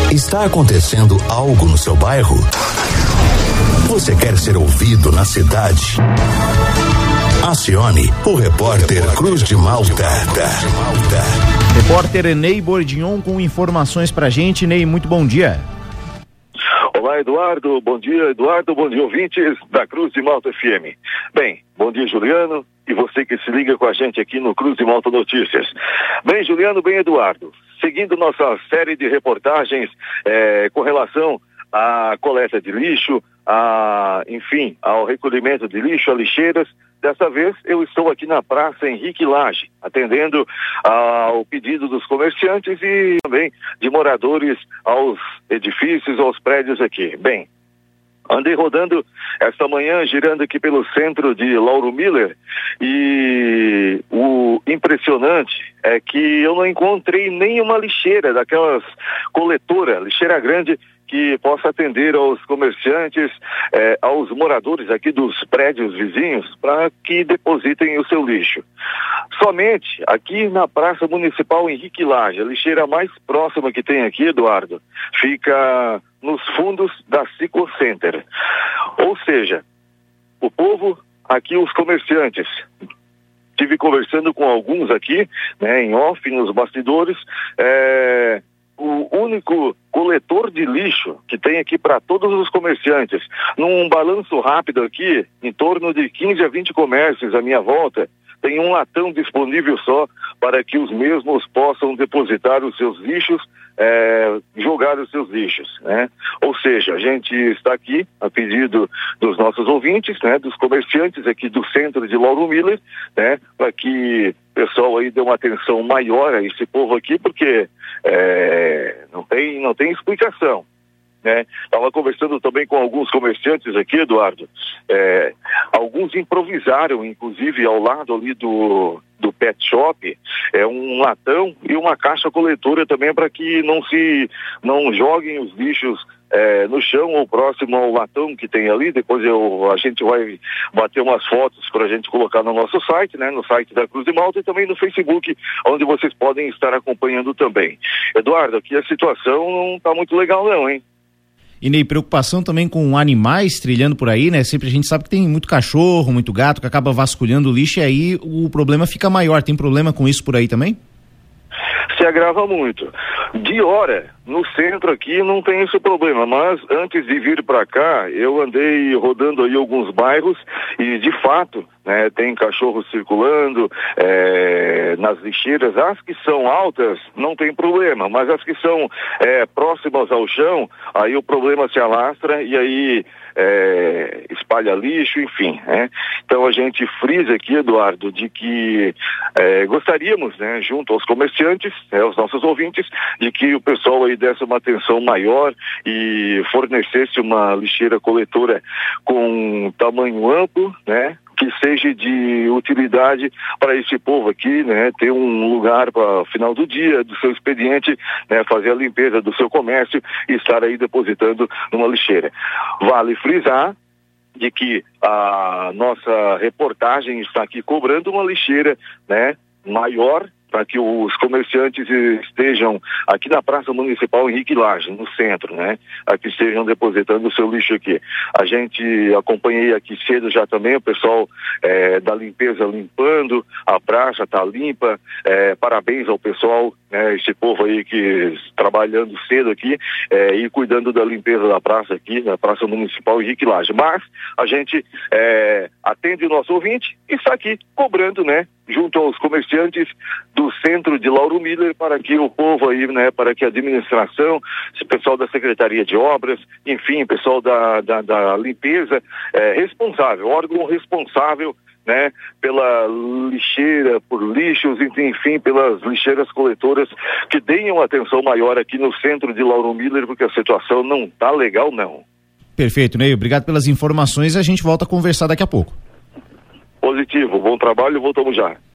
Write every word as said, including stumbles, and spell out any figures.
Está acontecendo algo no seu bairro? Você quer ser ouvido na cidade? Acione o repórter Cruz de Malta. Repórter Ney Bordignon com informações pra gente. Ney, muito bom dia. Olá, Eduardo, bom dia, Eduardo, bom dia, ouvintes da Cruz de Malta F M. Bem, bom dia, Juliano, e você que se liga com a gente aqui no Cruz de Malta Notícias. Bem, Juliano, bem, Eduardo, seguindo nossa série de reportagens é, com relação à coleta de lixo, a, enfim, ao recolhimento de lixo, a lixeiras. Dessa vez eu estou aqui na Praça Henrique Lage, atendendo ao pedido dos comerciantes e também de moradores aos edifícios, aos prédios aqui. Bem, andei rodando esta manhã, girando aqui pelo centro de Lauro Miller, e o impressionante é que eu não encontrei nenhuma lixeira daquelas coletoras, lixeira grande, que possa atender aos comerciantes, eh, aos moradores aqui dos prédios vizinhos, para que depositem o seu lixo. Somente aqui na Praça Municipal Henrique Lage, a lixeira mais próxima que tem aqui, Eduardo, fica nos fundos da Ciclo Center. Ou seja, o povo, aqui os comerciantes, estive conversando com alguns aqui, né, em off, nos bastidores, é, o único coletor de lixo que tem aqui para todos os comerciantes, num balanço rápido aqui, em torno de quinze a vinte comércios à minha volta, tem um latão disponível só para que os mesmos possam depositar os seus lixos, é, jogar os seus lixos, né? Ou seja, a gente está aqui a pedido dos nossos ouvintes, né, dos comerciantes aqui do centro de Lauro Miller, né, para que o pessoal aí dê uma atenção maior a esse povo aqui, porque é, não tem, não tem explicação. Né? Estava conversando também com alguns comerciantes aqui, Eduardo, é, alguns improvisaram, inclusive ao lado ali do, do pet shop, é um latão e uma caixa coletora também, para que não se não joguem os lixos é, no chão ou próximo ao latão que tem ali. Depois eu, a gente vai bater umas fotos para a gente colocar no nosso site, né, no site da Cruz de Malta, e também no Facebook, onde vocês podem estar acompanhando também. Eduardo, aqui a situação não está muito legal não, hein? E Ney, preocupação também com animais trilhando por aí, né? Sempre a gente sabe que tem muito cachorro, muito gato que acaba vasculhando o lixo, e aí o problema fica maior. Tem problema com isso por aí também? Se agrava muito. De hora, no centro aqui não tem esse problema, mas antes de vir para cá, eu andei rodando aí alguns bairros e de fato, né, tem cachorros circulando é, nas lixeiras. As que são altas não tem problema, mas as que são é, próximas ao chão, aí o problema se alastra e aí é, espalha lixo, enfim, né? Então a gente frisa aqui, Eduardo, de que é, gostaríamos, né, junto aos comerciantes, né, aos nossos ouvintes, de que o pessoal aí desse uma atenção maior e fornecesse uma lixeira coletora com tamanho amplo, né, que seja de utilidade para esse povo aqui, né, ter um lugar para final do dia, do seu expediente, né, fazer a limpeza do seu comércio e estar aí depositando numa lixeira. Vale frisar de que a nossa reportagem está aqui cobrando uma lixeira, né, maior, para que os comerciantes estejam aqui na Praça Municipal Henrique Lage, no centro, né? Aqui estejam depositando o seu lixo aqui. A gente acompanhei aqui cedo já também o pessoal é, da limpeza limpando, a praça está limpa, é, parabéns ao pessoal, né, esse povo aí que trabalhando cedo aqui é, e cuidando da limpeza da praça aqui, na Praça Municipal Henrique Lage. Mas a gente é, atende o nosso ouvinte e está aqui cobrando, né, junto aos comerciantes do centro de Lauro Miller, para que o povo aí, né, para que a administração, esse pessoal da Secretaria de Obras, enfim, pessoal da, da, da limpeza, é, responsável, órgão responsável, né, pela lixeira, por lixos, enfim, pelas lixeiras coletoras, que deem uma atenção maior aqui no centro de Lauro Miller, porque a situação não tá legal, não. Perfeito, Ney, obrigado pelas informações, a gente volta a conversar daqui a pouco. Positivo, bom trabalho, voltamos já.